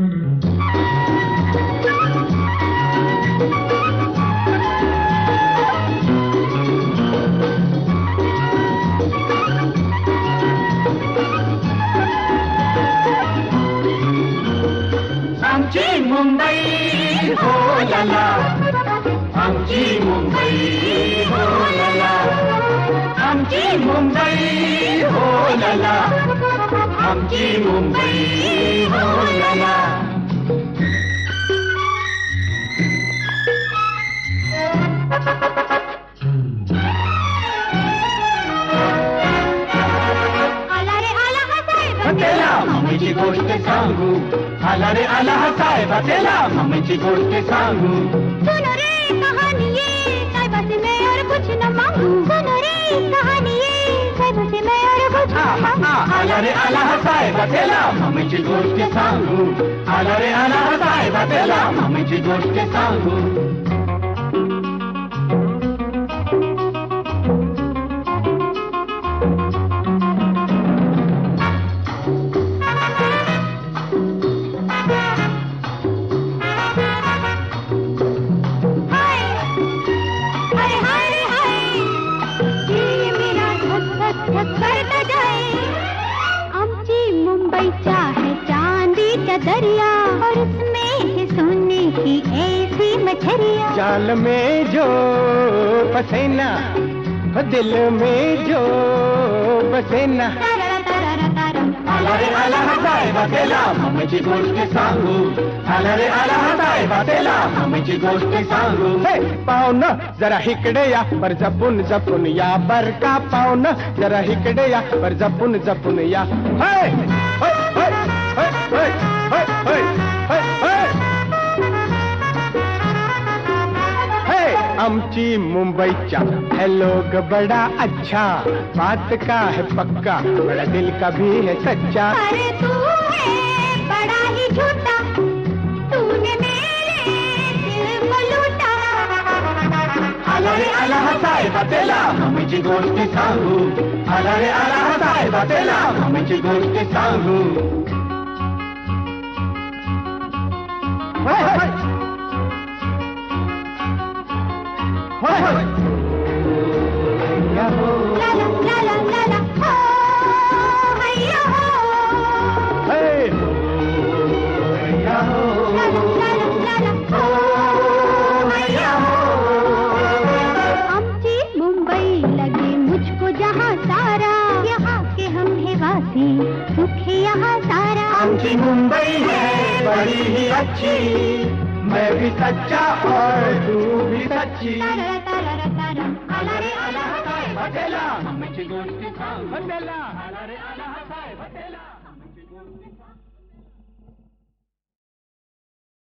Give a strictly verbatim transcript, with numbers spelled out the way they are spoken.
आमची मुंबई हो लला, आमची मुंबई हो लला, आमची मुंबई हो लला, आमची मुंबई हो लला. त्याला मम्मीची गोष्ट सांगू, आला रे आला हा साहेबा, त्याला मम्मीची गोष्ट सांगू. सुनो रे कहानी ये साहिबा से मैं और कुछ न मांगू. सुनो रे कहानी ये साहिबा से मैं और कुछ न मांगू. आला रे आला हा साहेबा, त्याला मम्मीची गोष्ट सांगू. आला रे आला हा साहेबा, त्याला मम्मीची गोष्ट सांगू. आमची मुंबईचा है चांदीचा दरिया, और उसमें है सोने की ऐसी मछलियाँ. जाल में जो पसेना, दिल में जो बसेना. आला रे आला हा साहेबा, त्याला मम्मीची गोष्ट सांगू. आला रे आला हा साहेबा, त्याला मम्मीची गोष्ट सांगू. पाहुण जरा इकडे या, बर जपून जपून या, बर का पाहुण जरा इकडे या, बर जपून जपून या. हाय हाय हाय हाय हाय हाय हाय हाय. हे आमची मुंबईचा है लोग बड़ा अच्छा, बात का है पक्का, बड़ा दिल का भी है सच्चा. अरे तू है बड़ा ही झूठा, तूने मेरे दिल को लूटा. आला रे आला हा साहेबा, त्याला मम्मीची गोष्ट सांगू. आला रे आला हा साहेबा, त्याला मम्मीची गोष्ट सांगू. हाय हाय हाय हाय. ला ला ला ला ला ला हो हैया हो. हे हैया हो, ला ला ला ला ला हो हैया हो. आमची मुंबई लगे मुझको जहाँ सारा, यहाँ के हम है वासी, सुख है यहाँ सारा. आमची मुंबई है बड़ी ही अच्छी, मैं भी सच्चा और तू भी सच्ची. तारा तारा तारा. आला रे आला हा साहेबा, त्याला मम्मीची गोष्ट सांगू. आला रे आला हा साहेबा, त्याला